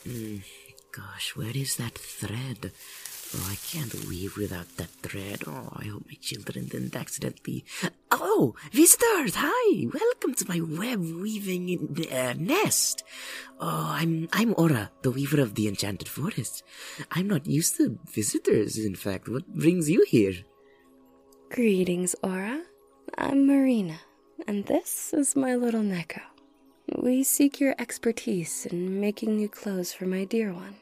Gosh, where is that thread? Oh, I can't weave without that thread. Oh, I hope my children didn't accidentally... Oh, visitors! Hi! Welcome to my web weaving nest. Oh, I'm Aura, the weaver of the Enchanted Forest. I'm not used to visitors, in fact. What brings you here? Greetings, Aura. I'm Marina, and this is my little Neko. We seek your expertise in making new clothes for my dear one.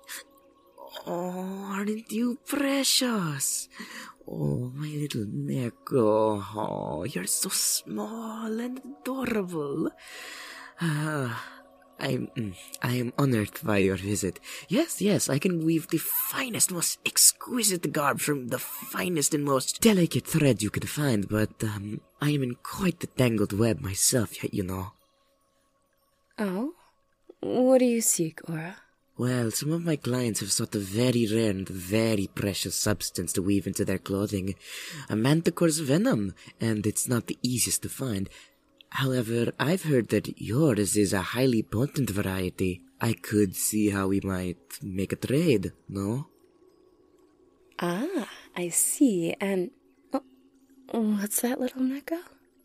Oh, aren't you precious? Oh, my little Neko. Oh, you're so small and adorable. I am honored by your visit. Yes, I can weave the finest, most exquisite garb from the finest and most delicate thread you could find, but I am in quite the tangled web myself, you know. Oh? What do you seek, Aura? Well, some of my clients have sought a very rare and very precious substance to weave into their clothing. A manticore's venom, and it's not the easiest to find. However, I've heard that yours is a highly potent variety. I could see how we might make a trade, no? Ah, I see, and... Oh, what's that, little Neko?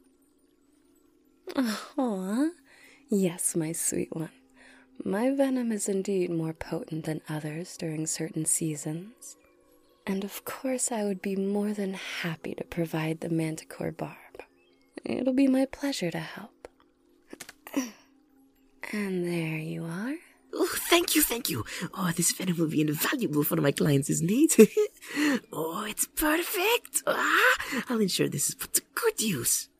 Aw, yes, my sweet one. My venom is indeed more potent than others during certain seasons. And of course I would be more than happy to provide the manticore barb. It'll be my pleasure to help. And there you are. Oh, thank you. Oh, this venom will be invaluable for my clients' needs. Oh, it's perfect. I'll ensure this is put to good use.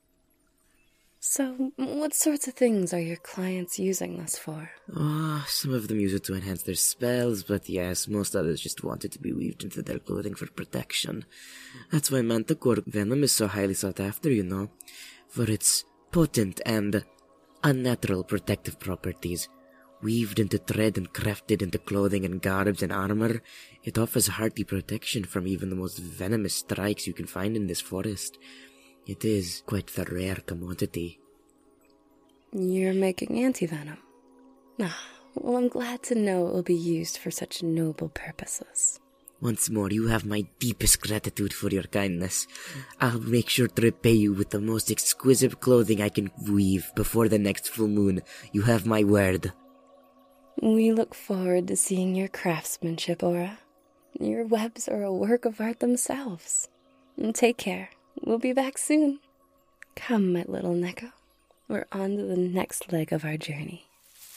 So, what sorts of things are your clients using this for? Oh, some of them use it to enhance their spells, but yes, most others just want it to be weaved into their clothing for protection. That's why manticore venom is so highly sought after, you know, for its potent and unnatural protective properties. Weaved into thread and crafted into clothing and garbs and armor, it offers hearty protection from even the most venomous strikes you can find in this forest. It is quite the rare commodity. You're making anti-venom. Well, I'm glad to know it will be used for such noble purposes. Once more, you have my deepest gratitude for your kindness. I'll make sure to repay you with the most exquisite clothing I can weave before the next full moon. You have my word. We look forward to seeing your craftsmanship, Aura. Your webs are a work of art themselves. Take care. We'll be back soon. Come, my little Neko. We're on to the next leg of our journey.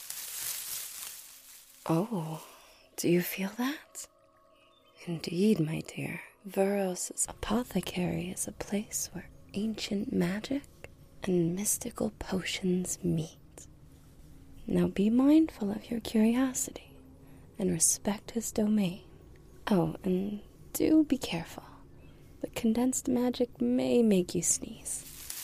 Oh, do you feel that? Indeed, my dear. Veros' apothecary is a place where ancient magic and mystical potions meet. Now be mindful of your curiosity and respect his domain. Oh, and do be careful. The condensed magic may make you sneeze.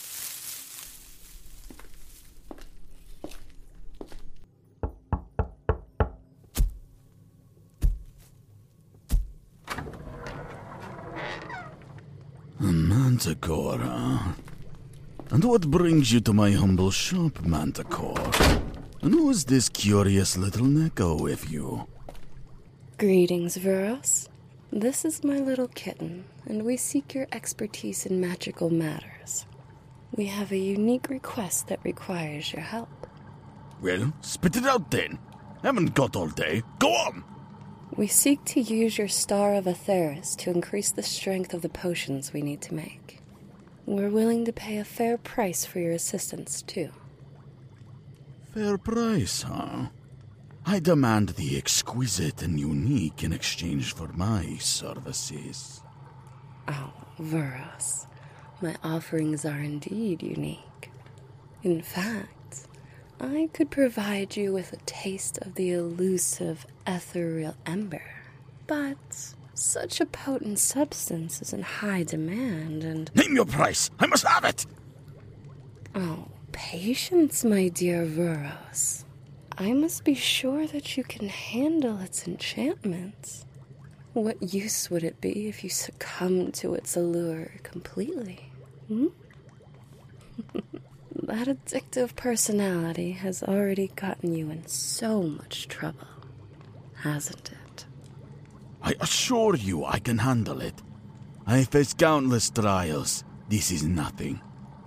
A manticore, huh? And what brings you to my humble shop, Manticore? And who is this curious little Neko with you? Greetings, Veros. This is my little kitten, and we seek your expertise in magical matters. We have a unique request that requires your help. Well, spit it out then. Haven't got all day. Go on! We seek to use your Star of Atheris to increase the strength of the potions we need to make. We're willing to pay a fair price for your assistance, too. Fair price, huh? I demand the exquisite and unique in exchange for my services. Oh, Veros, my offerings are indeed unique. In fact, I could provide you with a taste of the elusive ethereal ember. But such a potent substance is in high demand and... Name your price! I must have it! Oh, patience, my dear Veros. I must be sure that you can handle its enchantments. What use would it be if you succumbed to its allure completely? that addictive personality has already gotten you in so much trouble, hasn't it? I assure you I can handle it. I have faced countless trials. This is nothing.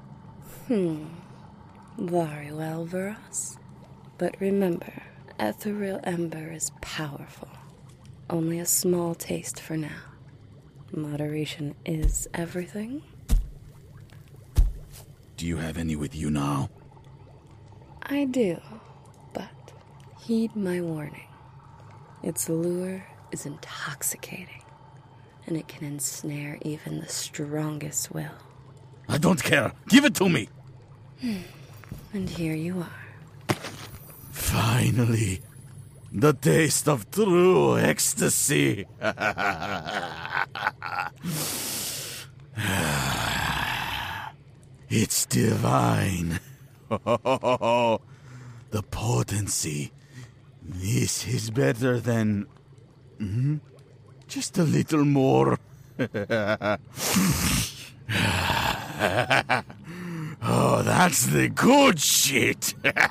Very well, Veros. But remember, ethereal ember is powerful. Only a small taste for now. Moderation is everything. Do you have any with you now? I do, but heed my warning. Its lure is intoxicating, and it can ensnare even the strongest will. I don't care. Give it to me. And here you are. Finally, the taste of true ecstasy. It's divine. The potency. This is better than... just a little more. Oh, that's the good shit.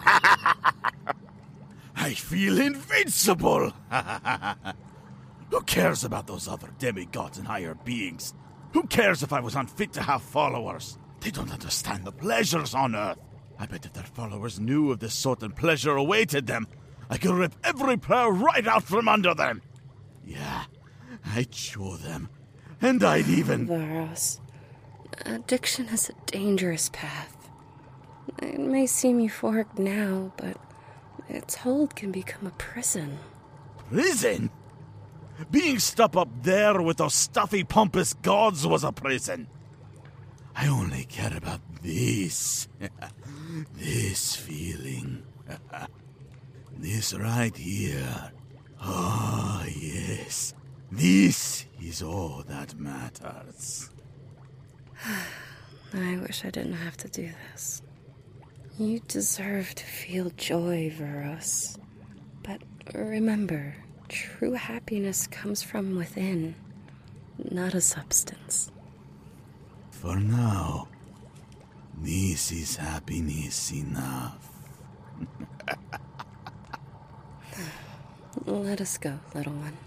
I feel invincible. Who cares about those other demigods and higher beings? Who cares if I was unfit to have followers? They don't understand the pleasures on Earth. I bet if their followers knew of the sort and pleasure awaited them, I could rip every prayer right out from under them. Yeah, I'd show them. And I'd even... Varos, addiction is a dangerous path. It may seem euphoric now, but its hold can become a prison. Prison? Being stuck up there with those stuffy, pompous gods was a prison. I only care about this. This feeling. This right here. Oh, yes. This is all that matters. I wish I didn't have to do this. You deserve to feel joy, Veros. But remember, true happiness comes from within, not a substance. For now, this is happiness enough. Let us go, little one.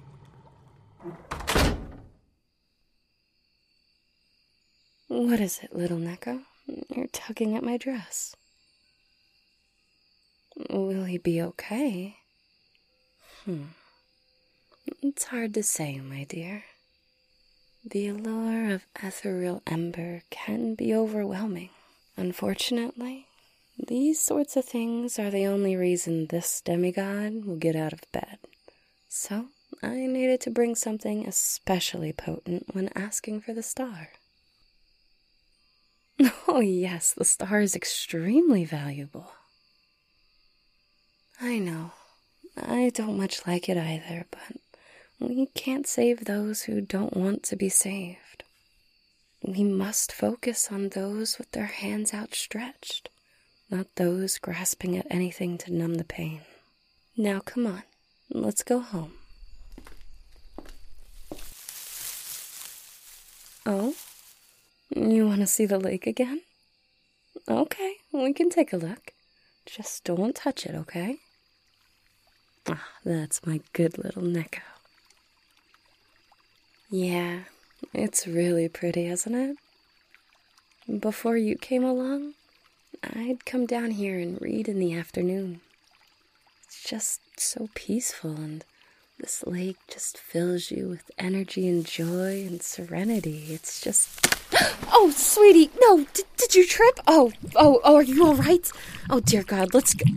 What is it, little Neko? You're tugging at my dress. Will he be okay? It's hard to say, my dear. The allure of ethereal ember can be overwhelming. Unfortunately, these sorts of things are the only reason this demigod will get out of bed. So, I needed to bring something especially potent when asking for the star. Oh yes, the star is extremely valuable. I know, I don't much like it either, but we can't save those who don't want to be saved. We must focus on those with their hands outstretched, not those grasping at anything to numb the pain. Now come on, let's go home. Oh? You want to see the lake again? Okay, we can take a look. Just don't touch it, okay? Ah, that's my good little Neko. Yeah, it's really pretty, isn't it? Before you came along, I'd come down here and read in the afternoon. It's just so peaceful, and this lake just fills you with energy and joy and serenity. It's just... Oh, sweetie, no, did you trip? Oh, are you all right? Oh, dear God, let's go.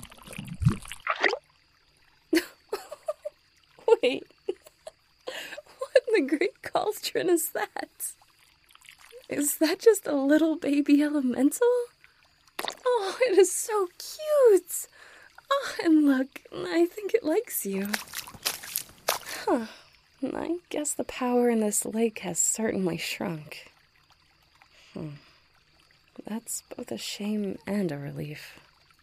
Wait, what in the great cauldron is that? Is that just a little baby elemental? Oh, it is so cute. Oh, and look, I think it likes you. Huh, I guess the power in this lake has certainly shrunk. That's both a shame and a relief.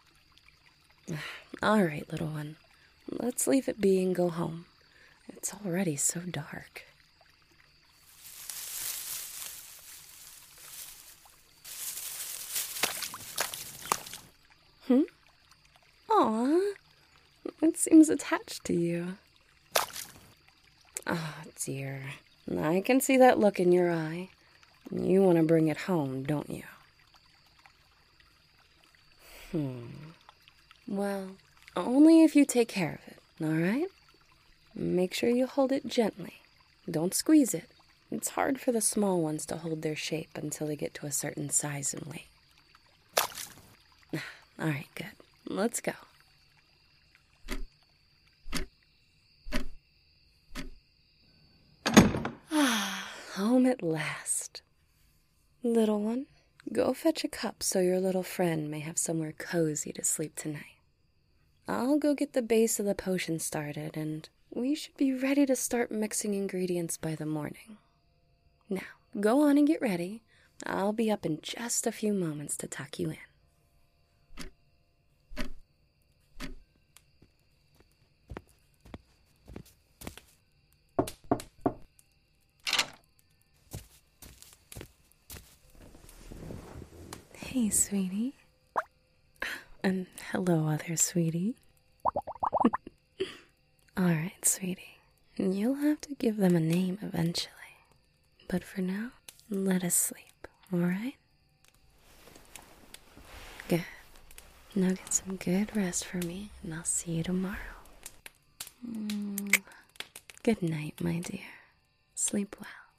All right, little one. Let's leave it be and go home. It's already so dark. Aw, it seems attached to you. Oh, dear. I can see that look in your eye. You want to bring it home, don't you? Well, only if you take care of it, all right? Make sure you hold it gently. Don't squeeze it. It's hard for the small ones to hold their shape until they get to a certain size and weight. All right, good. Let's go. Home at last. Little one, go fetch a cup so your little friend may have somewhere cozy to sleep tonight. I'll go get the base of the potion started, and we should be ready to start mixing ingredients by the morning. Now, go on and get ready. I'll be up in just a few moments to tuck you in. Hey, sweetie. And hello, other sweetie. Alright, sweetie. You'll have to give them a name eventually. But for now, let us sleep, alright? Good. Now get some good rest for me, and I'll see you tomorrow. Good night, my dear. Sleep well.